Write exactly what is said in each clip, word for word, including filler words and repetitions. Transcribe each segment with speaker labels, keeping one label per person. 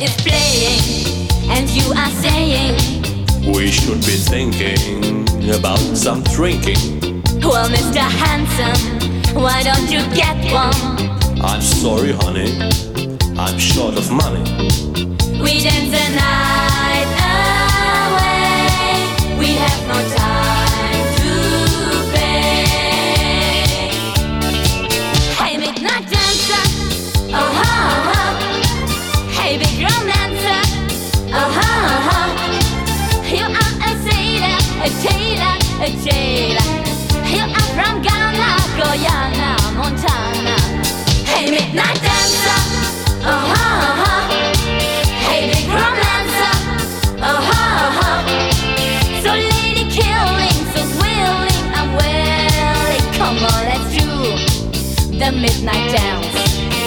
Speaker 1: is playing, and you are saying
Speaker 2: we should be thinking about some drinking.
Speaker 1: well, Mister Handsome, why don't you get one?
Speaker 2: I'm sorry, honey, I'm short of money.
Speaker 1: We dance the night away, we have no time to pay. Hey, midnight dancer, oh ha ha. Hey, big romancer, oh ha ha. You are a sailor, a tailor, a jailer. You are from Ghana, Guyana, Montana. Hey, midnight dancer, oh ha ha. Hey, big romancer, oh ha ha. So lady killing, so willing, I'm willing. Come on, let's do the midnight dance.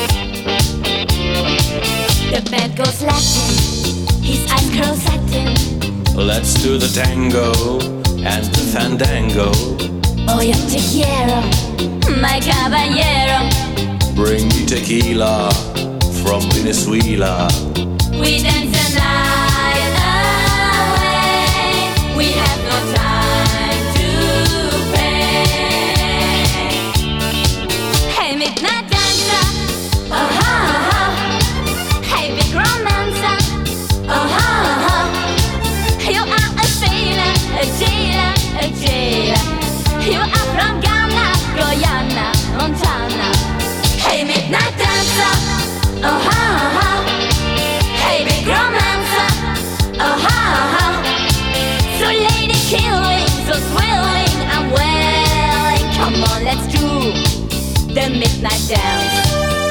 Speaker 1: The bed goes Latin, his eyes curl satin.
Speaker 2: Let's do the tango and the fandango.
Speaker 1: Oh, yo te quiero, my caballero.
Speaker 2: Bring me tequila from Venezuela.
Speaker 1: We dance the night away, we have no time to pay. Hey, midnight dancer, oh ha ha. Hey, big romancer, oh ha ha. You are a sailor, a jailer, a jailer. You are from Ghana, Guyana, Montana. Hey, midnight dancer, oh ha ha. Hey, big romancer, oh ha ha. So lady killing, so thrilling, I'm willing. Come on, let's do the midnight dance.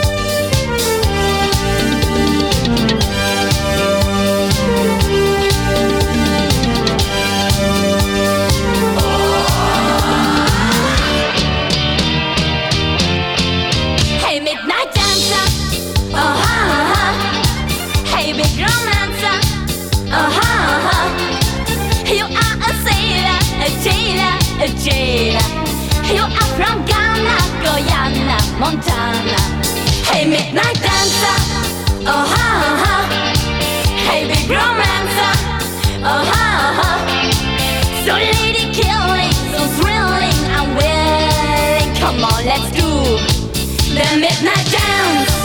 Speaker 1: Hey, midnight dancer, oh ha ha. Hey, big romancer, oh ha ha. You are a sailor, a jailer, a jailer. You are from Ghana, Guyana, Montana. Hey, midnight dancer, oh ha ha. Hey, big romancer, oh ha ha. So lady killing, so thrilling, I'm willing. Come on, let's do the midnight dance.